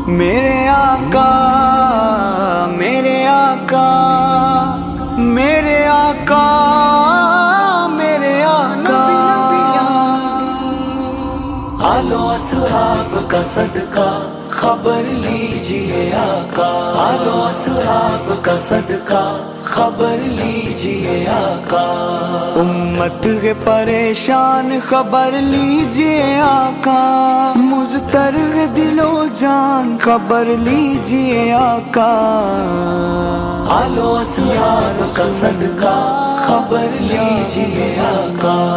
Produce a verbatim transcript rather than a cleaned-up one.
मेरे आका मेरे आका मेरे आका मेरे आका। आलो असहाब का सदका खबर लीजिए आका। आलो असहाब का सदका खबर लीजिए आका। उम्मत के परेशान खबर लीजिए आका। मुज़तर दिलो जान खबर लीजिए आका। आलो असहाब का सदका खबर लीजिए आका।